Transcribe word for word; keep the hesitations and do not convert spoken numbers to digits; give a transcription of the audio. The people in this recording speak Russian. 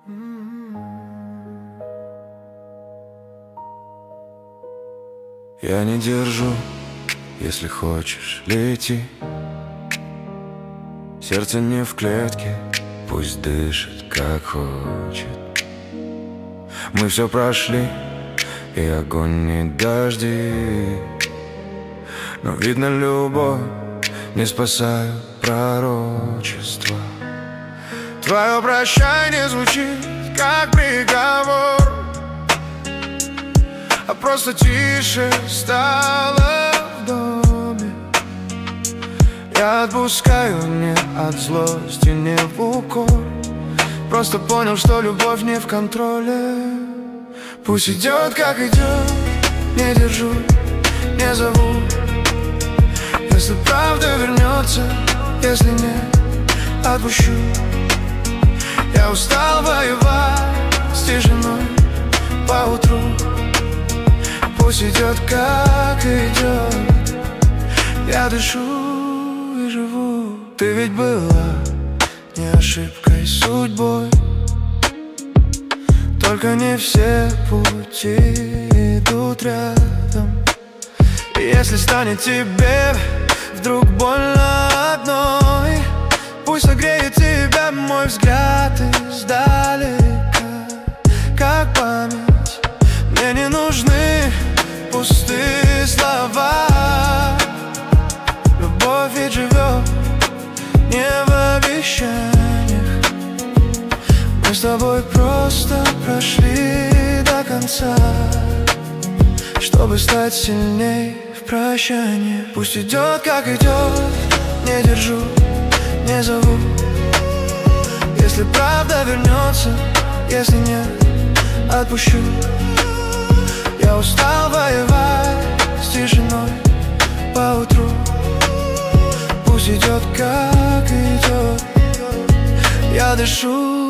Я не держу, если хочешь, лети. Сердце не в клетке, пусть дышит, как хочет. Мы все прошли, и огонь, и дожди, но видно, любовь не спасают пророчества. Твое прощание звучит, как приговор, а просто тише стало в доме. Я отпускаю не от злости, не в укор, просто понял, что любовь не в контроле. Пусть идет, как идет, не держу, не зову. Если правда вернется, если нет, отпущу. Я устал воевать с тишиной поутру. Пусть идет, как идет, я дышу и живу. Ты ведь была не ошибкой, судьбой, только не все пути идут рядом. И если станет тебе вдруг больно одной, пусть согреет тебя мой взгляд издалека, как память. Мне не нужны пустые слова. Любовь ведь живет не в обещаниях. Мы с тобой просто прошли до конца, чтобы стать сильней в прощании. Пусть идет, как идет, не держу, не зову. Если правда вернется, если нет, отпущу. Я устал воевать с тишиной поутру. Пусть идет, как идет, я дышу